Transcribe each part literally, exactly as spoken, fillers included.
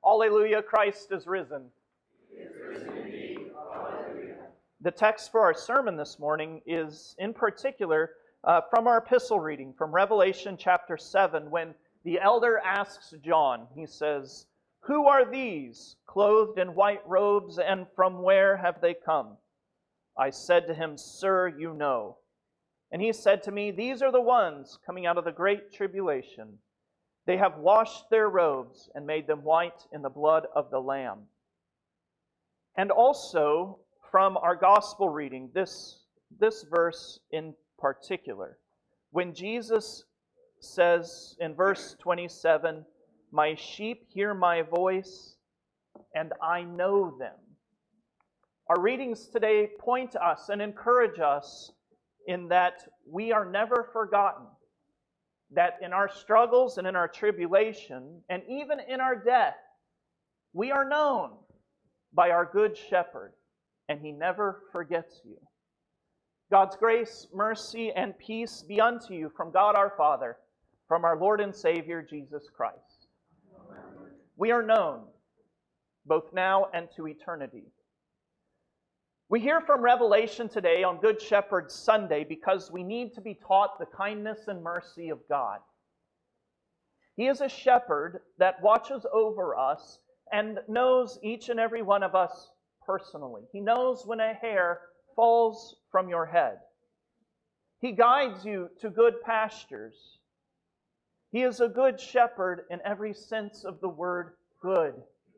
Alleluia, Christ is risen. He is risen indeed. Alleluia. The text for our sermon this morning is in particular uh, from our epistle reading from Revelation chapter seven, when the elder asks John, he says, "Who are these, clothed in white robes, and from where have they come?" I said to him, "Sir, you know." And he said to me, "These are the ones coming out of the great tribulation. They have washed their robes and made them white in the blood of the Lamb." And also from our gospel reading, this, this verse in particular, when Jesus says in verse twenty-seven, "My sheep hear my voice, and I know them." Our readings today point us and encourage us in that we are never forgotten, that in our struggles and in our tribulation, and even in our death, we are known by our good shepherd, and he never forgets you. God's grace, mercy, and peace be unto you from God our Father, from our Lord and Savior Jesus Christ. Amen. We are known, both now and to eternity. We hear from Revelation today on Good Shepherd Sunday because we need to be taught the kindness and mercy of God. He is a shepherd that watches over us and knows each and every one of us personally. He knows when a hair falls from your head. He guides you to good pastures. He is a good shepherd in every sense of the word good.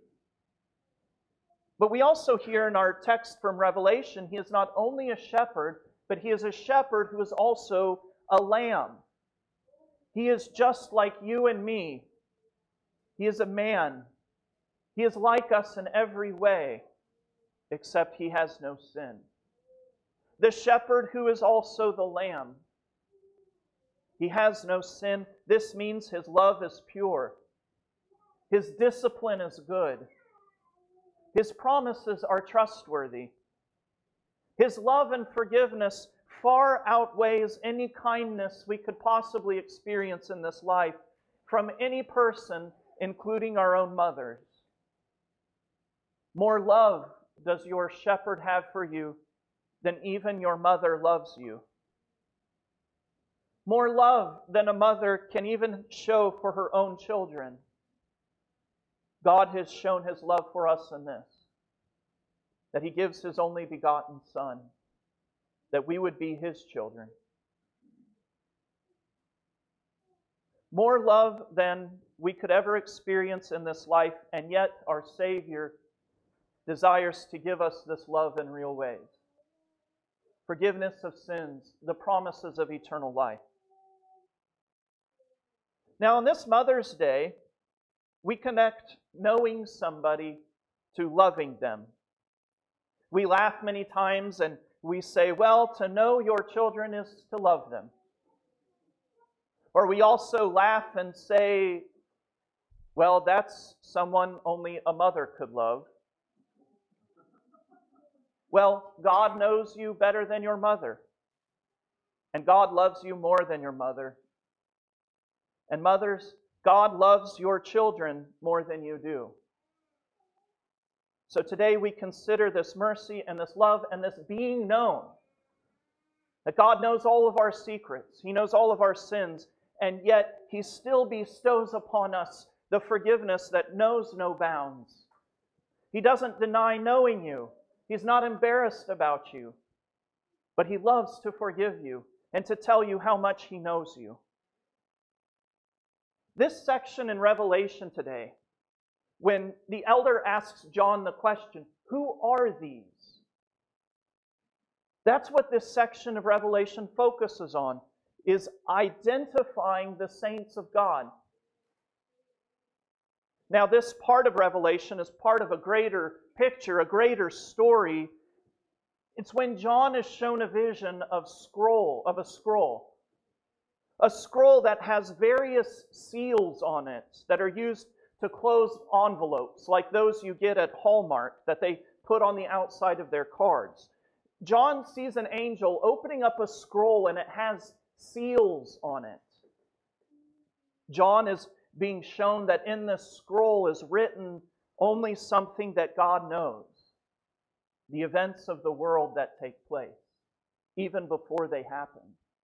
But we also hear in our text from Revelation, he is not only a shepherd, but he is a shepherd who is also a lamb. He is just like you and me. He is a man. He is like us in every way, except he has no sin. The shepherd who is also the lamb. He has no sin. This means his love is pure. His discipline is good. His promises are trustworthy. His love and forgiveness far outweighs any kindness we could possibly experience in this life from any person, including our own mothers. More love does your shepherd have for you than even your mother loves you. More love than a mother can even show for her own children. God has shown his love for us in this, that he gives his only begotten Son, that we would be his children. More love than we could ever experience in this life, and yet our Savior desires to give us this love in real ways. Forgiveness of sins, the promises of eternal life. Now on this Mother's Day, we connect knowing somebody to loving them. We laugh many times and we say, well, to know your children is to love them. Or we also laugh and say, well, that's someone only a mother could love. Well, God knows you better than your mother. And God loves you more than your mother. And mothers, God loves your children more than you do. So today we consider this mercy and this love and this being known. That God knows all of our secrets. He knows all of our sins. And yet he still bestows upon us the forgiveness that knows no bounds. He doesn't deny knowing you. He's not embarrassed about you. But he loves to forgive you and to tell you how much he knows you. This section in Revelation today, when the elder asks John the question, who are these? That's what this section of Revelation focuses on, is identifying the saints of God. Now, this part of Revelation is part of a greater picture, a greater story. It's when John is shown a vision of scroll, of a scroll. A scroll that has various seals on it that are used to close envelopes, like those you get at Hallmark that they put on the outside of their cards. John sees an angel opening up a scroll and it has seals on it. John is being shown that in this scroll is written only something that God knows, the events of the world that take place, even before they happen.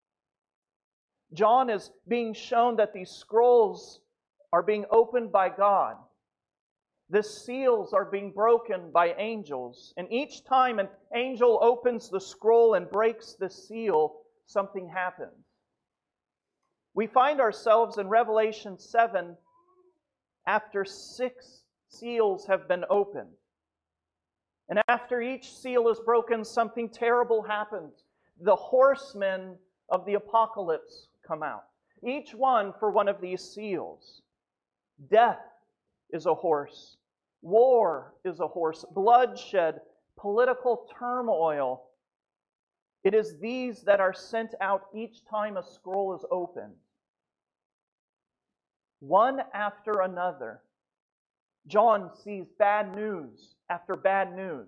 John is being shown that these scrolls are being opened by God. The seals are being broken by angels. And each time an angel opens the scroll and breaks the seal, something happens. We find ourselves in Revelation seven after six seals have been opened. And after each seal is broken, something terrible happens. The horsemen of the apocalypse come out, each one for one of these seals. Death is a horse. War is a horse. Bloodshed, political turmoil. It is these that are sent out each time a scroll is opened. One after another. John sees bad news after bad news.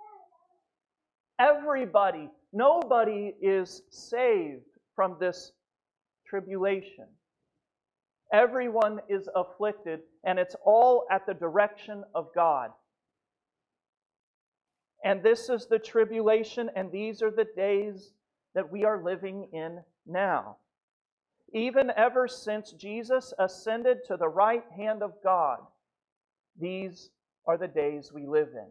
Everybody, nobody is saved from this tribulation. Everyone is afflicted, and it's all at the direction of God. And this is the tribulation, and these are the days that we are living in now. Even ever since Jesus ascended to the right hand of God, these are the days we live in.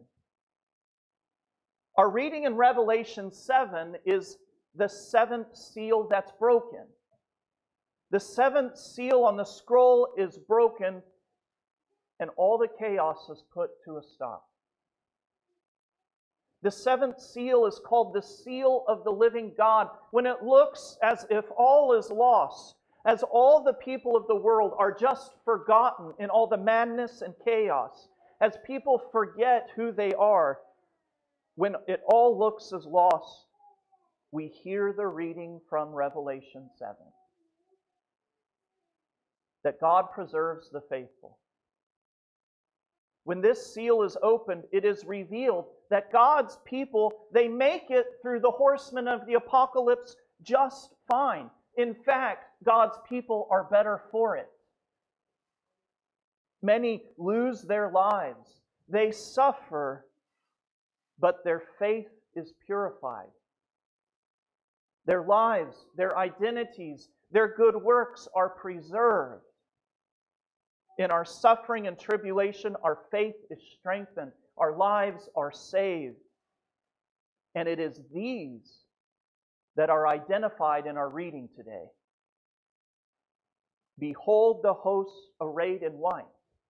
Our reading in Revelation seven is the seventh seal that's broken. The seventh seal on the scroll is broken, and all the chaos is put to a stop. The seventh seal is called the seal of the living God. When it looks as if all is lost, as all the people of the world are just forgotten in all the madness and chaos, as people forget who they are, when it all looks as lost, we hear the reading from Revelation seven. That God preserves the faithful. When this seal is opened, it is revealed that God's people, they make it through the horsemen of the apocalypse just fine. In fact, God's people are better for it. Many lose their lives. They suffer, but their faith is purified. Their lives, their identities, their good works are preserved. In our suffering and tribulation, our faith is strengthened. Our lives are saved. And it is these that are identified in our reading today. Behold the hosts arrayed in white.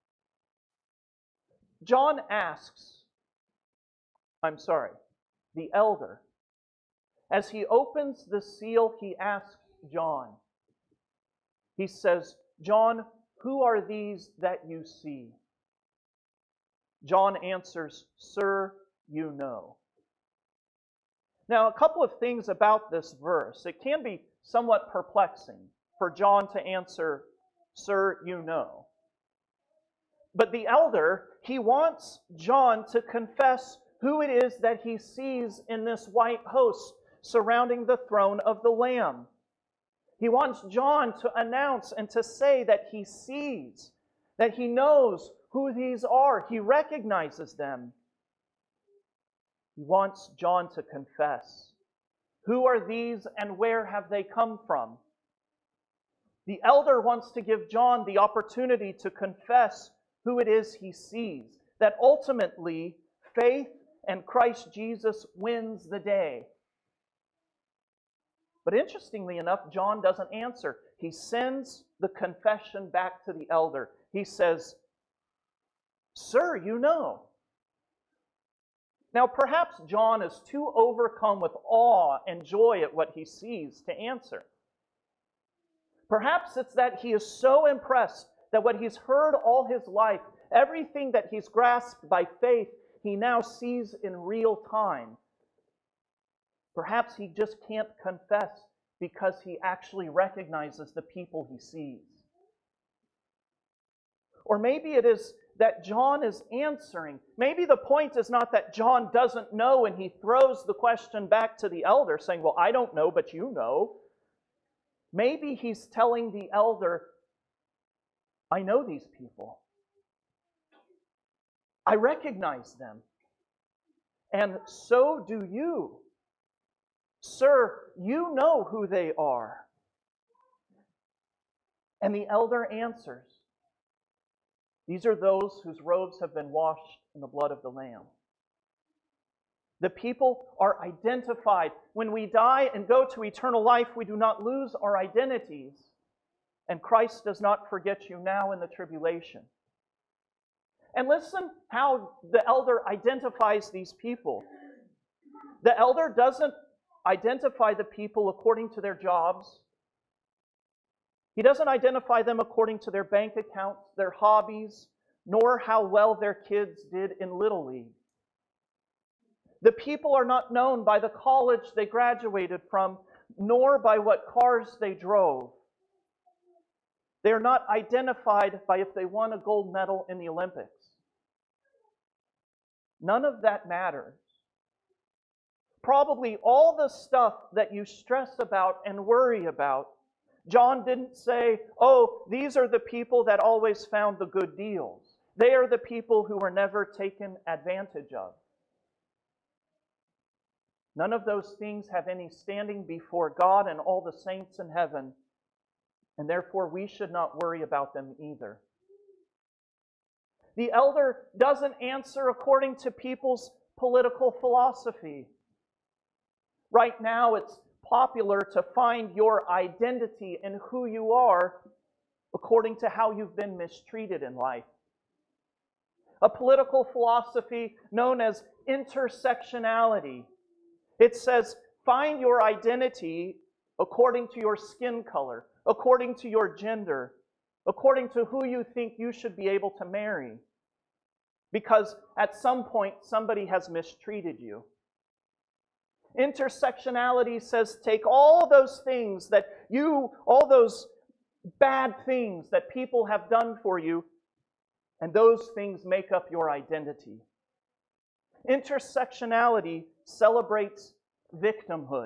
John asks, I'm sorry, the elder, as he opens the seal, he asks John. He says, John, who are these that you see? John answers, Sir, you know. Now, a couple of things about this verse. It can be somewhat perplexing for John to answer, Sir, you know. But the elder, he wants John to confess who it is that he sees in this white host surrounding the throne of the Lamb. He wants John to announce and to say that he sees, that he knows who these are. He recognizes them. He wants John to confess. Who are these and where have they come from? The elder wants to give John the opportunity to confess who it is he sees, that ultimately faith and Christ Jesus wins the day. But interestingly enough, John doesn't answer. He sends the confession back to the elder. He says, Sir, you know. Now, perhaps John is too overcome with awe and joy at what he sees to answer. Perhaps it's that he is so impressed that what he's heard all his life, everything that he's grasped by faith, he now sees in real time. Perhaps he just can't confess because he actually recognizes the people he sees. Or maybe it is that John is answering. Maybe the point is not that John doesn't know and he throws the question back to the elder saying, well, I don't know, but you know. Maybe he's telling the elder, I know these people. I recognize them. And so do you. Sir, you know who they are. And the elder answers, these are those whose robes have been washed in the blood of the Lamb. The people are identified. When we die and go to eternal life, we do not lose our identities. And Christ does not forget you now in the tribulation. And listen how the elder identifies these people. The elder doesn't identify the people according to their jobs. He doesn't identify them according to their bank accounts, their hobbies, nor how well their kids did in Little League. The people are not known by the college they graduated from, nor by what cars they drove. They are not identified by if they won a gold medal in the Olympics. None of that matters. Probably all the stuff that you stress about and worry about, John didn't say, oh, these are the people that always found the good deals. They are the people who were never taken advantage of. None of those things have any standing before God and all the saints in heaven, and therefore we should not worry about them either. The elder doesn't answer according to people's political philosophy. Right now, it's popular to find your identity in who you are according to how you've been mistreated in life. A political philosophy known as intersectionality. It says, find your identity according to your skin color, according to your gender, according to who you think you should be able to marry. Because at some point, somebody has mistreated you. Intersectionality says take all those things that you, all those bad things that people have done for you, and those things make up your identity. Intersectionality celebrates victimhood.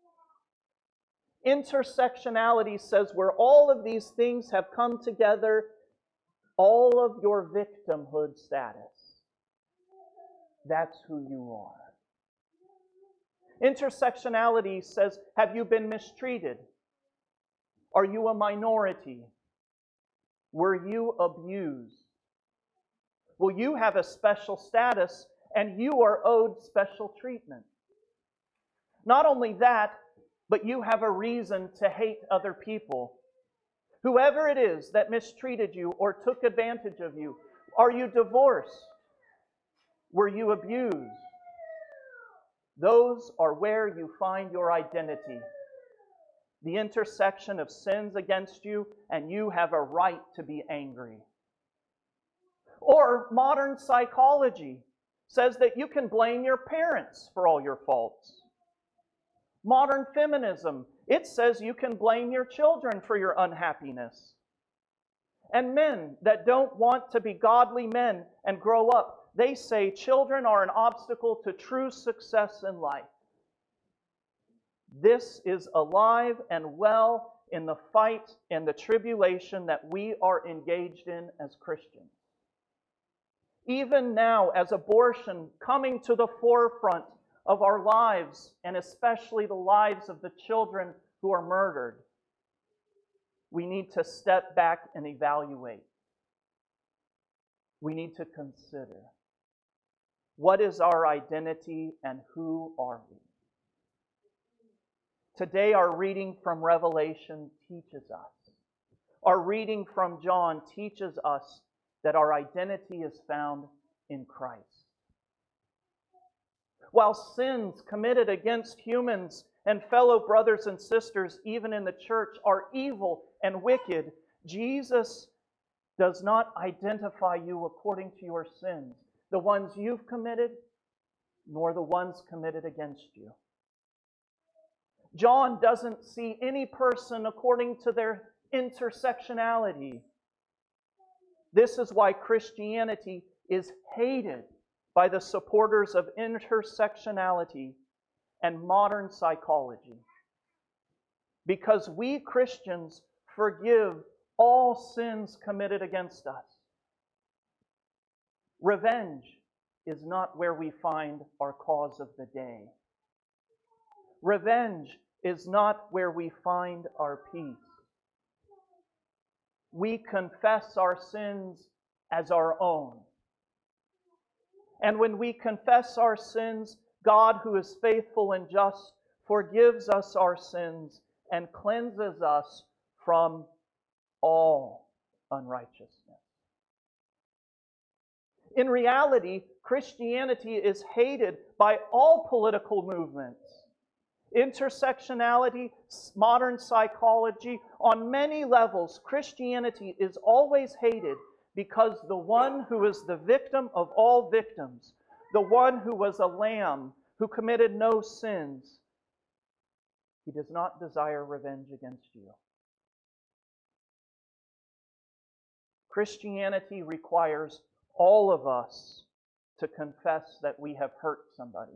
Intersectionality says where all of these things have come together, all of your victimhood status. That's who you are. Intersectionality says, have you been mistreated? Are you a minority? Were you abused? Well, you have a special status and you are owed special treatment. Not only that, but you have a reason to hate other people. Whoever it is that mistreated you or took advantage of you, are you divorced? Were you abused? Those are where you find your identity. The intersection of sins against you, and you have a right to be angry. Or modern psychology says that you can blame your parents for all your faults. Modern feminism, it says you can blame your children for your unhappiness. And men that don't want to be godly men and grow up, they say children are an obstacle to true success in life. This is alive and well in the fight and the tribulation that we are engaged in as Christians. Even now, as abortion coming to the forefront of our lives, and especially the lives of the children who are murdered, we need to step back and evaluate. We need to consider, what is our identity and who are we? Today, our reading from Revelation teaches us. Our reading from John teaches us that our identity is found in Christ. While sins committed against humans and fellow brothers and sisters, even in the church, are evil and wicked, Jesus does not identify you according to your sins, the ones you've committed, nor the ones committed against you. John doesn't see any person according to their intersectionality. This is why Christianity is hated by the supporters of intersectionality and modern psychology. Because we Christians forgive all sins committed against us. Revenge is not where we find our cause of the day. Revenge is not where we find our peace. We confess our sins as our own. And when we confess our sins, God, who is faithful and just, forgives us our sins and cleanses us from all unrighteousness. In reality, Christianity is hated by all political movements. Intersectionality, modern psychology, on many levels, Christianity is always hated because the one who is the victim of all victims, the one who was a lamb, who committed no sins, he does not desire revenge against you. Christianity requires all of us to confess that we have hurt somebody.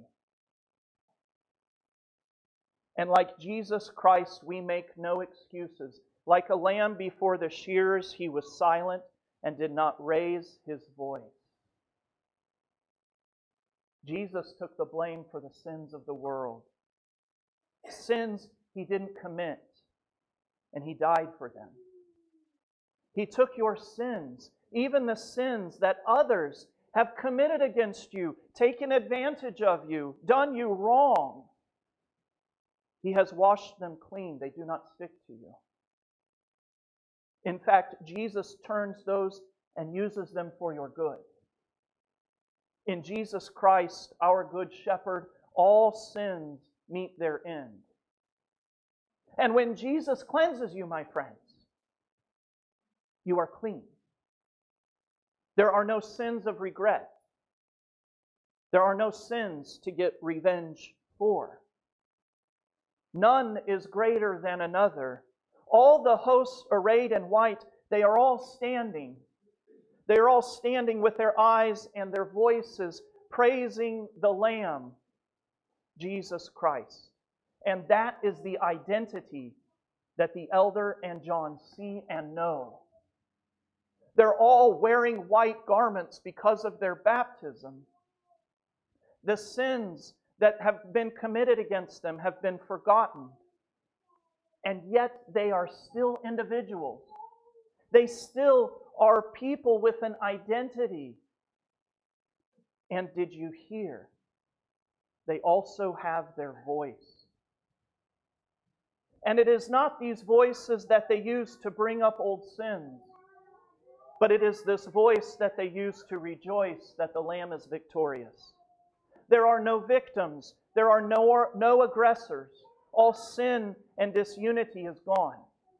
And like Jesus Christ, we make no excuses. Like a lamb before the shearers, he was silent and did not raise his voice. Jesus took the blame for the sins of the world. Sins he didn't commit, and he died for them. He took your sins, even the sins that others have committed against you, taken advantage of you, done you wrong. He has washed them clean. They do not stick to you. In fact, Jesus turns those and uses them for your good. In Jesus Christ, our good shepherd, all sins meet their end. And when Jesus cleanses you, my friends, you are clean. There are no sins of regret. There are no sins to get revenge for. None is greater than another. All the hosts arrayed in white, they are all standing. They are all standing with their eyes and their voices praising the Lamb, Jesus Christ. And that is the identity that the elder and John see and know. They're all wearing white garments because of their baptism. The sins that have been committed against them have been forgotten. And yet they are still individuals. They still are people with an identity. And did you hear? They also have their voice. And it is not these voices that they use to bring up old sins, but it is this voice that they use to rejoice that the Lamb is victorious. There are no victims. There are no, no aggressors. All sin and disunity is gone.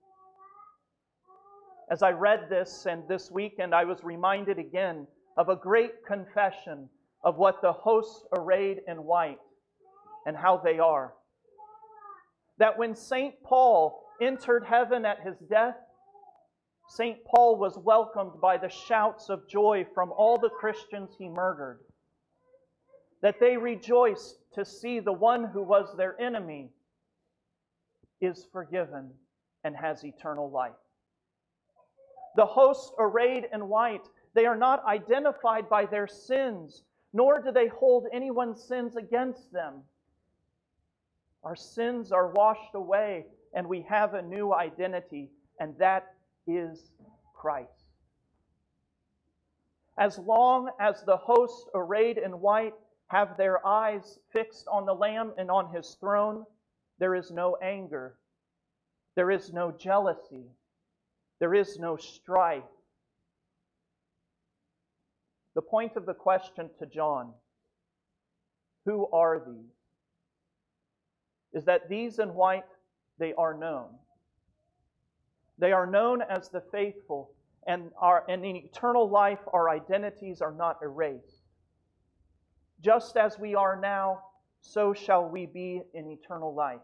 As I read this, and this weekend I was reminded again of a great confession of what the hosts arrayed in white and how they are. That when Saint Paul entered heaven at his death, Saint Paul was welcomed by the shouts of joy from all the Christians he murdered. That they rejoiced to see the one who was their enemy is forgiven and has eternal life. The hosts arrayed in white, they are not identified by their sins, nor do they hold anyone's sins against them. Our sins are washed away, and we have a new identity, and that is Christ. As long as the hosts arrayed in white have their eyes fixed on the Lamb and on His throne, there is no anger, there is no jealousy, there is no strife. The point of the question to John, who are these? Is that these in white, they are known. They are known as the faithful, and, our, and in eternal life, our identities are not erased. Just as we are now, so shall we be in eternal life.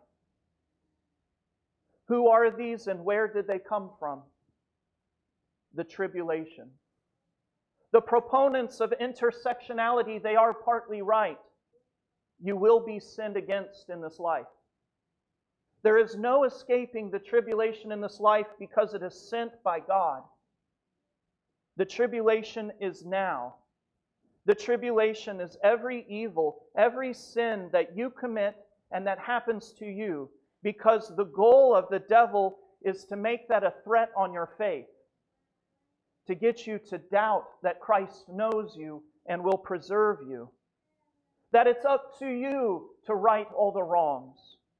Who are these and where did they come from? The tribulation. The proponents of intersectionality, they are partly right. You will be sinned against in this life. There is no escaping the tribulation in this life because it is sent by God. The tribulation is now. The tribulation is every evil, every sin that you commit and that happens to you, because the goal of the devil is to make that a threat on your faith, to get you to doubt that Christ knows you and will preserve you, that it's up to you to right all the wrongs.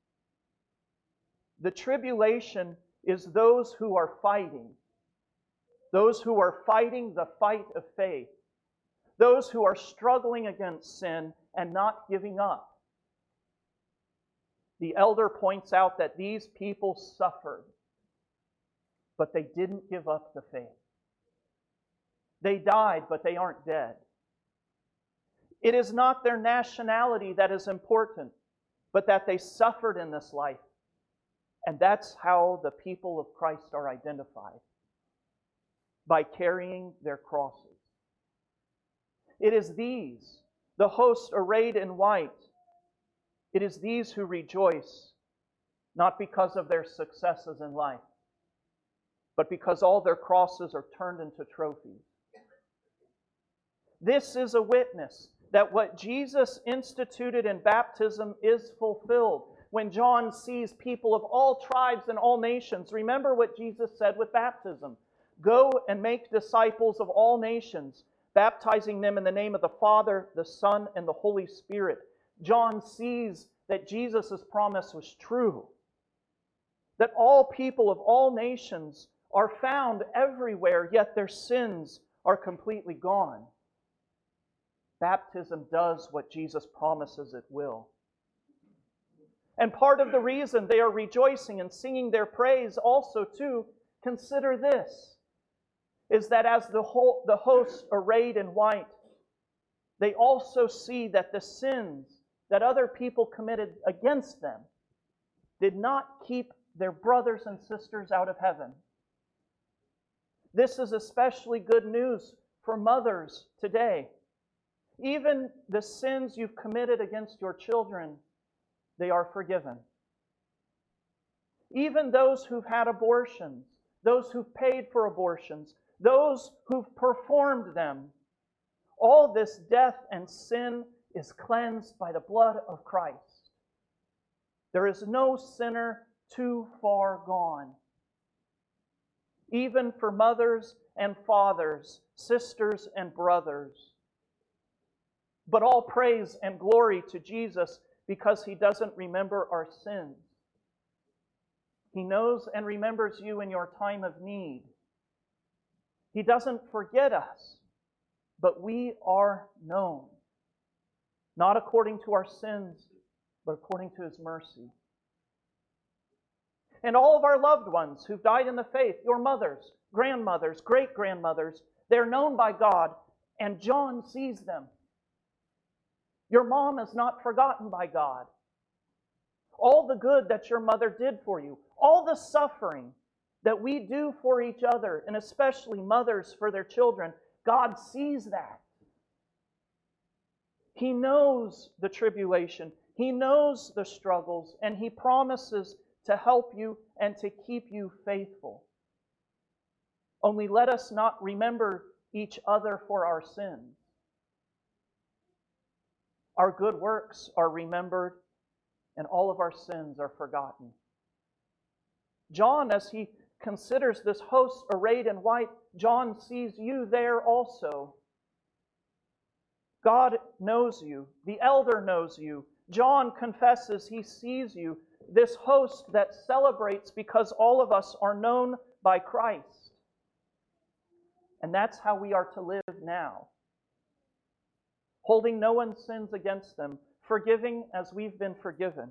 The tribulation is those who are fighting, those who are fighting the fight of faith, those who are struggling against sin and not giving up. The elder points out that these people suffered, but they didn't give up the faith. They died, but they aren't dead. It is not their nationality that is important, but that they suffered in this life. And that's how the people of Christ are identified, by carrying their crosses. It is these, the host arrayed in white, it is these who rejoice, not because of their successes in life, but because all their crosses are turned into trophies. This is a witness that what Jesus instituted in baptism is fulfilled. When John sees people of all tribes and all nations, remember what Jesus said with baptism. Go and make disciples of all nations, baptizing them in the name of the Father, the Son, and the Holy Spirit. John sees that Jesus' promise was true, that all people of all nations are found everywhere, yet their sins are completely gone. Baptism does what Jesus promises it will. And part of the reason they are rejoicing and singing their praise also too, consider this, is that as the whole, the hosts arrayed in white, they also see that the sins that other people committed against them did not keep their brothers and sisters out of heaven. This is especially good news for mothers today. Even the sins you've committed against your children, they are forgiven. Even those who've had abortions, those who've paid for abortions, those who've performed them, all this death and sin is cleansed by the blood of Christ. There is no sinner too far gone. Even for mothers and fathers, sisters and brothers. But all praise and glory to Jesus, because He doesn't remember our sins. He knows and remembers you in your time of need. He doesn't forget us, but we are known. Not according to our sins, but according to His mercy. And all of our loved ones who've died in the faith, your mothers, grandmothers, great-grandmothers, they're known by God, and John sees them. Your mom is not forgotten by God. All the good that your mother did for you, all the suffering that we do for each other, and especially mothers for their children, God sees that. He knows the tribulation. He knows the struggles, and He promises to help you and to keep you faithful. Only let us not remember each other for our sins. Our good works are remembered, and all of our sins are forgotten. John, as he considers this host arrayed in white, John sees you there also. God knows you. The elder knows you. John confesses he sees you. This host that celebrates because all of us are known by Christ. And that's how we are to live now. Holding no one's sins against them, forgiving as we've been forgiven.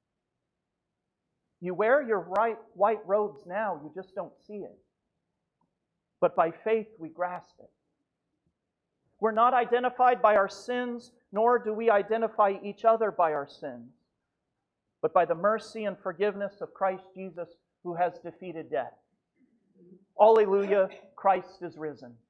You wear your right, white robes now, you just don't see it. But by faith we grasp it. We're not identified by our sins, nor do we identify each other by our sins, but by the mercy and forgiveness of Christ Jesus, who has defeated death. Alleluia, Christ is risen.